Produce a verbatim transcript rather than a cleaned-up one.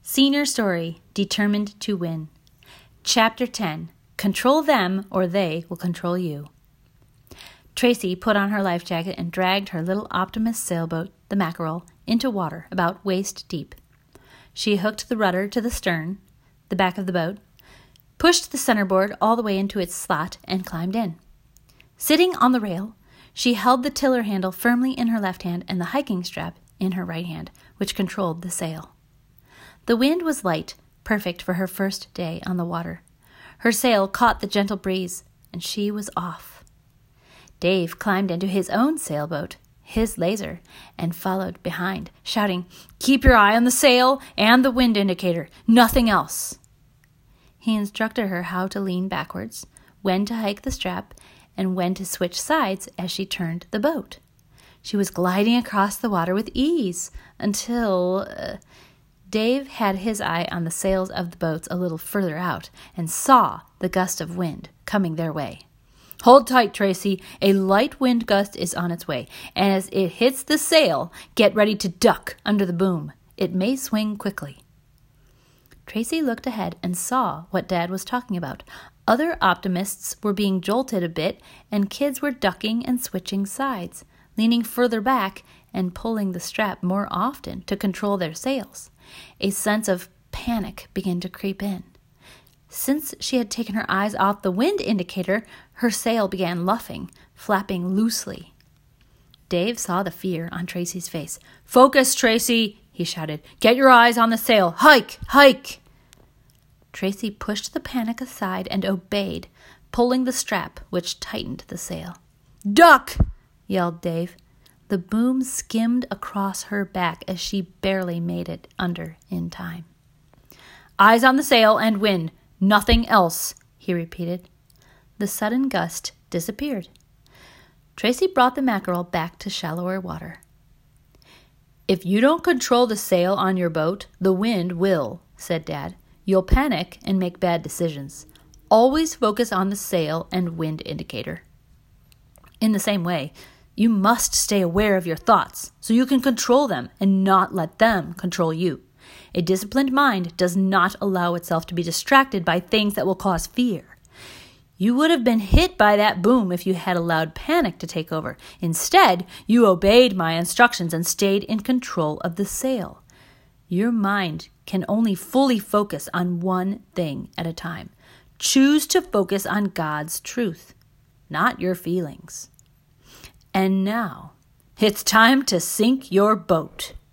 Senior Story, Determined to Win. Chapter ten, Control Them or They Will Control You. Tracy put on her life jacket and dragged her little Optimist sailboat, the Mackerel, into water about waist deep. She hooked the rudder to the stern, the back of the boat, pushed the centerboard all the way into its slot, and climbed in. Sitting on the rail, she held the tiller handle firmly in her left hand and the hiking strap in her right hand, which controlled the sail. The wind was light, perfect for her first day on the water. Her sail caught the gentle breeze, and she was off. Dave climbed into his own sailboat, his laser, and followed behind, shouting, "Keep your eye on the sail and the wind indicator, nothing else." He instructed her how to lean backwards, when to hike the strap, and when to switch sides as she turned the boat. She was gliding across the water with ease until uh, Dave had his eye on the sails of the boats a little further out and saw the gust of wind coming their way. "Hold tight, Tracy. A light wind gust is on its way, and as it hits the sail, get ready to duck under the boom. It may swing quickly." Tracy looked ahead and saw what Dad was talking about. Other optimists were being jolted a bit, and kids were ducking and switching sides, leaning further back and pulling the strap more often to control their sails. A sense of panic began to creep in. Since she had taken her eyes off the wind indicator, her sail began luffing, flapping loosely. Dave saw the fear on Tracy's face. "Focus, Tracy!" he shouted. "Get your eyes on the sail. Hike! Hike!" Tracy pushed the panic aside and obeyed, pulling the strap, which tightened the sail. "Duck!" yelled Dave. The boom skimmed across her back as she barely made it under in time. "Eyes on the sail and wind. Nothing else," he repeated. The sudden gust disappeared. Tracy brought the Mackerel back to shallower water. "If you don't control the sail on your boat, the wind will," said Dad. "You'll panic and make bad decisions. Always focus on the sail and wind indicator. In the same way, you must stay aware of your thoughts so you can control them and not let them control you. A disciplined mind does not allow itself to be distracted by things that will cause fear. You would have been hit by that boom if you had allowed panic to take over. Instead, you obeyed my instructions and stayed in control of the sail. Your mind can only fully focus on one thing at a time. Choose to focus on God's truth, not your feelings. And now, it's time to sink your boat."